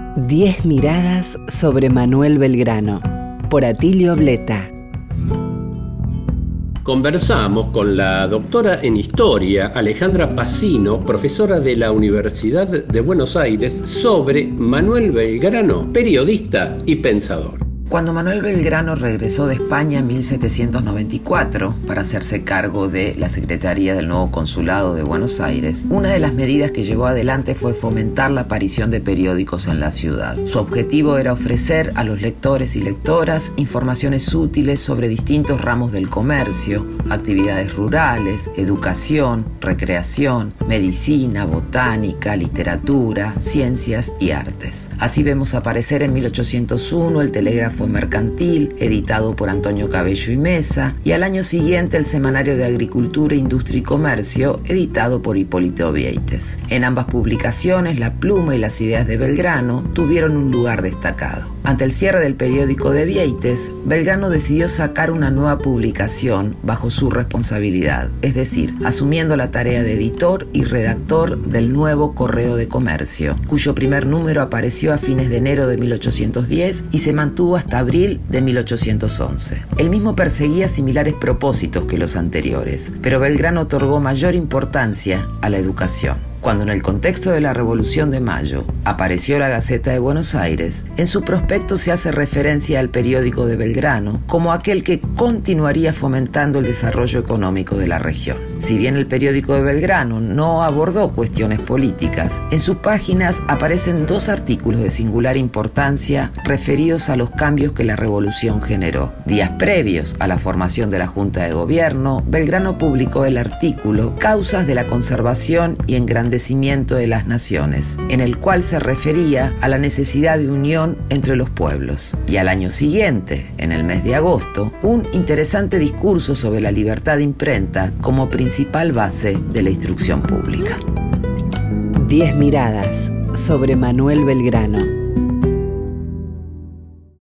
10 miradas sobre Manuel Belgrano, por Atilio Bleta. Conversamos con la doctora en Historia, Alejandra Pacino, profesora de la Universidad de Buenos Aires, sobre Manuel Belgrano, periodista y pensador. Cuando Manuel Belgrano regresó de España en 1794 para hacerse cargo de la Secretaría del nuevo Consulado de Buenos Aires, una de las medidas que llevó adelante fue fomentar la aparición de periódicos en la ciudad. Su objetivo era ofrecer a los lectores y lectoras informaciones útiles sobre distintos ramos del comercio, actividades rurales, educación, recreación, medicina, botánica, literatura, ciencias y artes. Así vemos aparecer en 1801 el Telégrafo Mercantil, editado por Antonio Cabello y Mesa, y al año siguiente el Semanario de Agricultura, Industria y Comercio, editado por Hipólito Vieites. En ambas publicaciones, la pluma y las ideas de Belgrano tuvieron un lugar destacado. Ante el cierre del periódico de Vieites, Belgrano decidió sacar una nueva publicación bajo su responsabilidad, es decir, asumiendo la tarea de editor y redactor del nuevo Correo de Comercio, cuyo primer número apareció a fines de enero de 1810 y se mantuvo hasta abril de 1811. Él mismo perseguía similares propósitos que los anteriores, pero Belgrano otorgó mayor importancia a la educación. Cuando en el contexto de la Revolución de Mayo apareció la Gaceta de Buenos Aires, en su prospecto se hace referencia al periódico de Belgrano como aquel que continuaría fomentando el desarrollo económico de la región. Si bien el periódico de Belgrano no abordó cuestiones políticas, en sus páginas aparecen dos artículos de singular importancia referidos a los cambios que la Revolución generó. Días previos a la formación de la Junta de Gobierno, Belgrano publicó el artículo Causas de la conservación y engrandecimiento de las naciones, en el cual se refería a la necesidad de unión entre los pueblos. Y al año siguiente, en el mes de agosto, un interesante discurso sobre la libertad de imprenta como principal base de la instrucción pública. 10 miradas sobre Manuel Belgrano.